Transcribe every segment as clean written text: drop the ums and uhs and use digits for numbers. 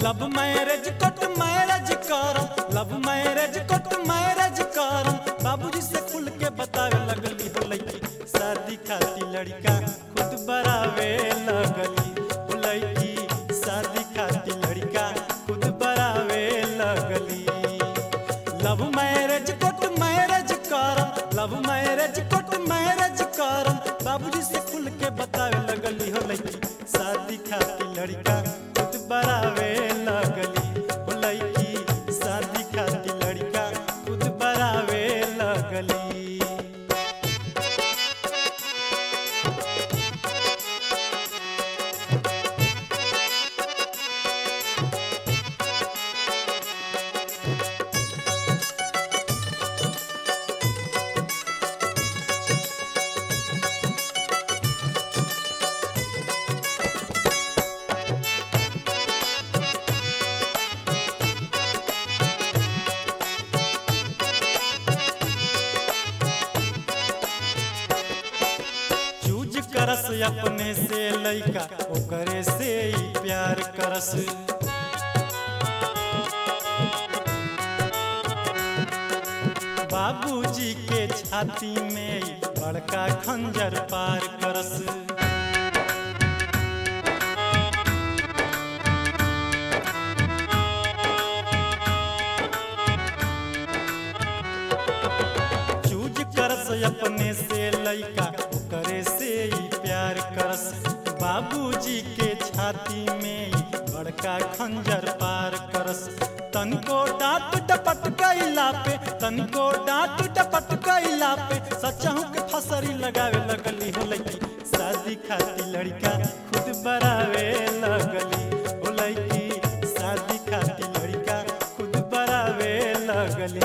Love marriage court marriage करम, love marriage court marriage करम। बाबूजी से खुल के बतावे लगली हो लड़की शादी खाती लड़का खुद बरावे लगली हो लड़की शादी खाती लड़का खुद बरावे लगली। लव मैरिज कोट मैरिज करम, लव मैरिज कोट मैरिज करम। बाबूजी से खुल के बतावे लगली हो लड़की शादी खाती लड़का खुद बरावे लगली हो लड़की शादी खाती लड़का खुद बरावे लगली। करस अपने से लइका ओकरे से ही प्यार करस। बाबूजी के छाती में बड़का खंजर पार करस। चूज करस अपने से लइका करे से ही प्यार करस। बाबूजी के छाती में बड़का खंजर पार करस। तनको डांट डपट कैला पे, तनको डांट डपट कैला पे सचहु के फसरी लगावे लगली हो लड़की शादी खाती लड़का खुद बरावे लगली हो लड़की शादी खाती लड़का खुद बरावे लगली।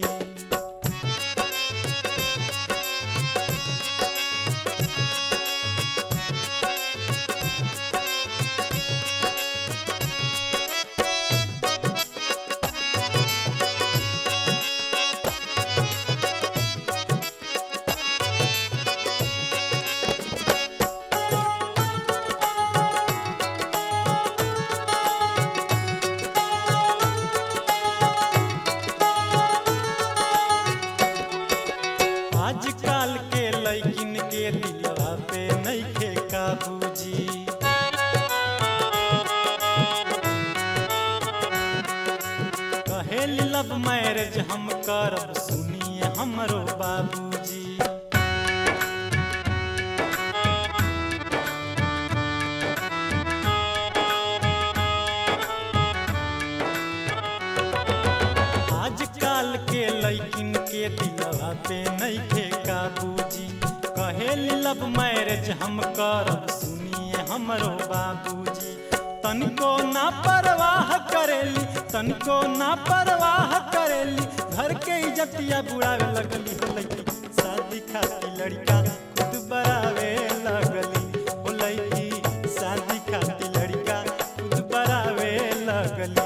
आजकल के लइकिन के दिलवा पे नइखे काबूजी। कहेली लव मैरिज हम करब सुनिए हमरो बाबूजी। आजकल के लइकिन के दिलवा पे नइखे काबूजी। कहेली लव मैरिज हम करब सुनिए हमरो बाबूजी। तनको ना परवाह करेली, तनको ना परवाह करेली घर के इज्जतिया बुढ़ावे लगली हो लड़की शादी खाती लड़का खुद बरावे लगली हो लड़की शादी खाती लड़का खुद बरावे लगली।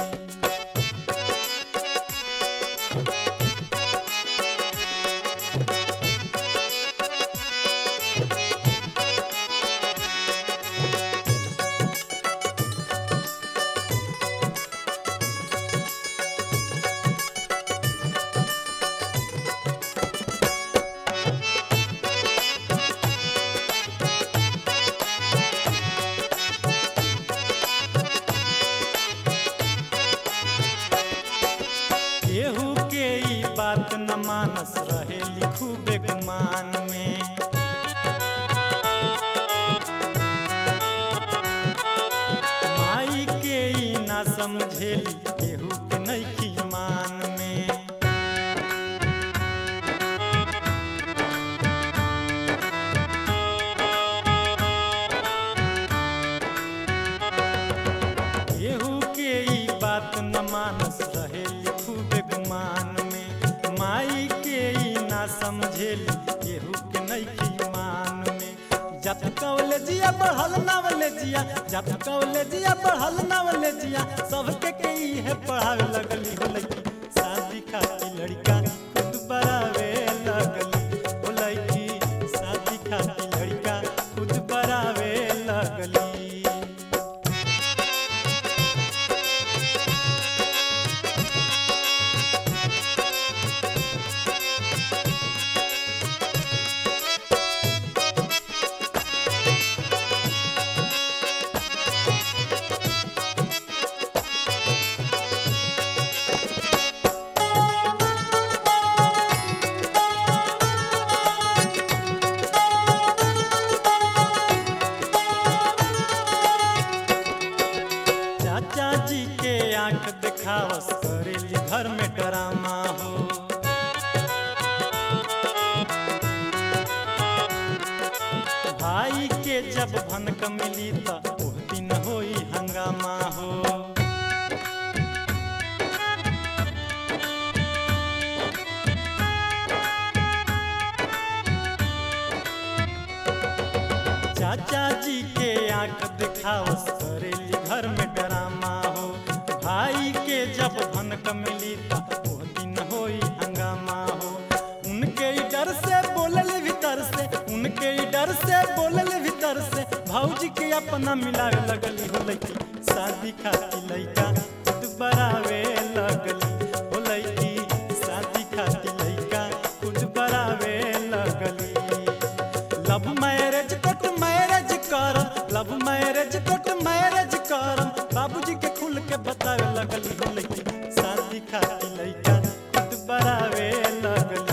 केहू के ई बात न मानस रहेली खूबे गुमान में। माई के ई ना समझेली केहू के नइखी मान में। केहू के ई बात न मानस रहेली खूबे गुमान में। माई के ई ना समझेली केहू के नइखी मान में। जब कॉलेजिया बढ़ल नॉलेजिया, जब कॉलेजिया बढ़ल नॉलेजिया सबके के ई है पढ़ावे लगली हो लड़की शादी खाती लड़का खुद बरावे लगली हो लड़की शादी खाती लड़का खुद बरावे लगली। दिखावस करेली घर में ड्रामा हो। भाई के जब भनक मिली त ओह दिन होई हंगामा हो। चाचा जी के आंख दिखावस करेली घर में ड्रामा हो। भाई के जब भनक मिली त ओह दिन होई हंगामा हो। उनके ही डर से बोलल भीतर से, उनके ही डर से बोलल भीतर से, भौजी के अपना मिलावे लगली हो लइकी शादी खाती लइका खुद बरावे लगली हो लइकी शादी खाती लइका खुद बरावे लगली। लव मैरिज कोट मैरिज करम, लव मैरिज कोट मैरिज करम, बाबूजी के खुल के बतावे लगली हो लइकी शादी खाती लइका खुद बरावे लगली।